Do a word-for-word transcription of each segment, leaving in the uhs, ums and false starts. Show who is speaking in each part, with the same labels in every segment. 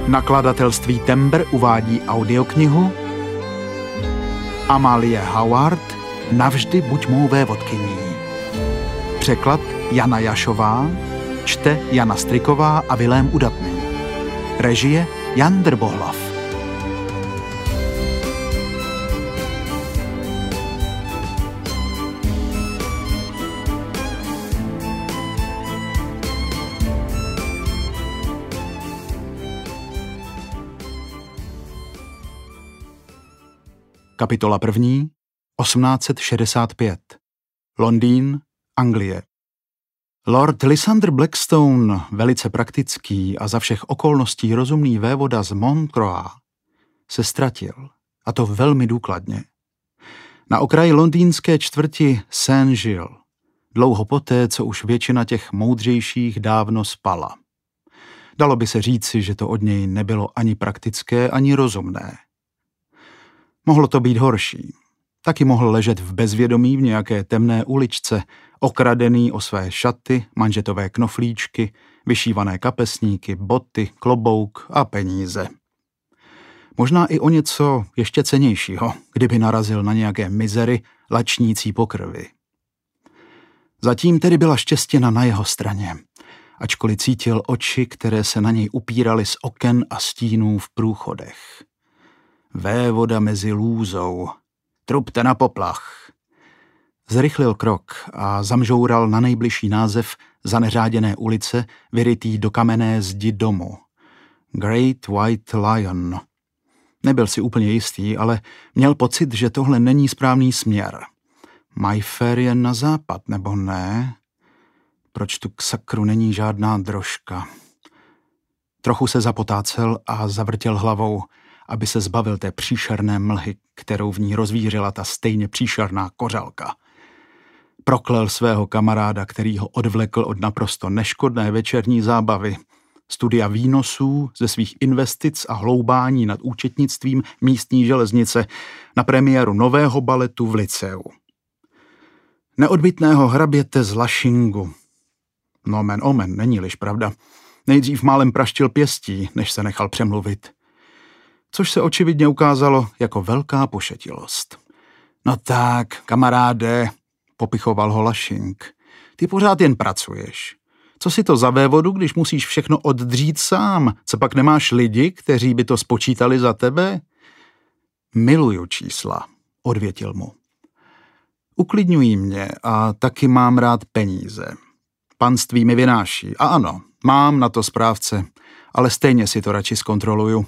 Speaker 1: Nakladatelství Tembr uvádí audioknihu Amalie Howard Navždy buď mou vévodkyní. Překlad Jana Jašová, čte Jana Striková a Vilém Udatný. Režie Jan Drbohlav. Kapitola první, osmnáct set šedesát pět. Londýn, Anglie. Lord Lysander Blackstone, velice praktický a za všech okolností rozumný vévoda z Montreux, se ztratil, a to velmi důkladně. Na okraji londýnské čtvrti Saint-Gilles, dlouho poté, co už většina těch moudřejších dávno spala. Dalo by se říci, že to od něj nebylo ani praktické, ani rozumné. Mohlo to být horší. Taky mohl ležet v bezvědomí v nějaké temné uličce, okradený o své šaty, manžetové knoflíčky, vyšívané kapesníky, boty, klobouk a peníze. Možná i o něco ještě cennějšího, kdyby narazil na nějaké mizery lačnící po krvi. Zatím tedy byla štěstěna na jeho straně, ačkoliv cítil oči, které se na něj upíraly z oken a stínů v průchodech. Vévoda mezi lůzou. Trupte na poplach. Zrychlil krok a zamžoural na nejbližší název zaneřáděné ulice, vyrytý do kamenné zdi domu. Great White Lion. Nebyl si úplně jistý, ale měl pocit, že tohle není správný směr. Mayfair je na západ, nebo ne? Proč tu k sakru není žádná drožka? Trochu se zapotácel a zavrtěl hlavou, aby se zbavil té příšerné mlhy, kterou v ní rozvířila ta stejně příšerná kořalka. Proklel svého kamaráda, který ho odvlekl od naprosto neškodné večerní zábavy, studia výnosů ze svých investic a hloubání nad účetnictvím místní železnice na premiéru nového baletu v Lyceu. Neodbytného hraběte z Lashingu. Nomen omen, není-liž pravda. Nejdřív málem praštil pěstí, než se nechal přemluvit. Což se očividně ukázalo jako velká pošetilost. No tak, kamaráde, popichoval ho Lashing, ty pořád jen pracuješ. Co si to za vévodu, když musíš všechno oddřít sám? Co pak nemáš lidi, kteří by to spočítali za tebe? Miluju čísla, odvětil mu. Uklidňují mě a taky mám rád peníze. Panství mi vynáší. A ano, mám na to správce, ale stejně si to radši zkontroluju.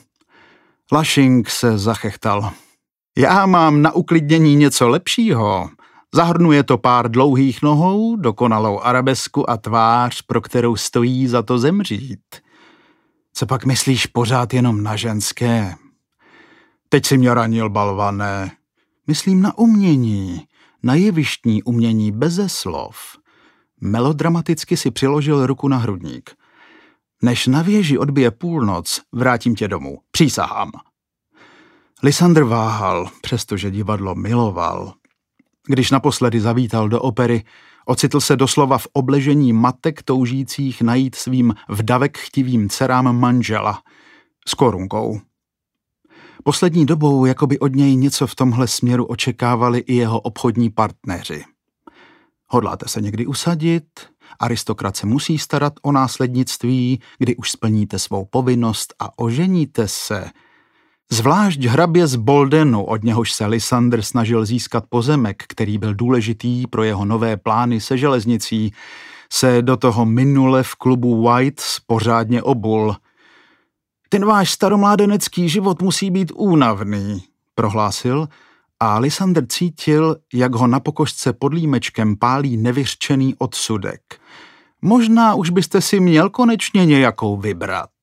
Speaker 1: Lashing se zachechtal. Já mám na uklidnění něco lepšího. Zahrnuje to pár dlouhých nohou, dokonalou arabesku a tvář, pro kterou stojí za to zemřít. Co pak myslíš pořád jenom na ženské? Teď si mě ranil, balvané. Myslím na umění, na jevištní umění beze slov. Melodramaticky si přiložil ruku na hrudník. Než na věži odbije půlnoc, vrátím tě domů. Přísahám. Lysander váhal, přestože divadlo miloval. Když naposledy zavítal do opery, ocitl se doslova v obležení matek toužících najít svým vdavek chtivým dcerám manžela s korunkou. Poslední dobou jakoby od něj něco v tomhle směru očekávali i jeho obchodní partneři. Hodláte se někdy usadit? Aristokrat se musí starat o následnictví, kdy už splníte svou povinnost a oženíte se. Zvlášť hrabě z Boldenu, od něhož se Lysander snažil získat pozemek, který byl důležitý pro jeho nové plány se železnicí, se do toho minule v klubu Whites pořádně obul. Ten váš staromládenecký život musí být únavný, prohlásil, a Lysander cítil, jak ho na pokožce pod límečkem pálí nevyřčený odsudek. Možná už byste si měl konečně nějakou vybrat.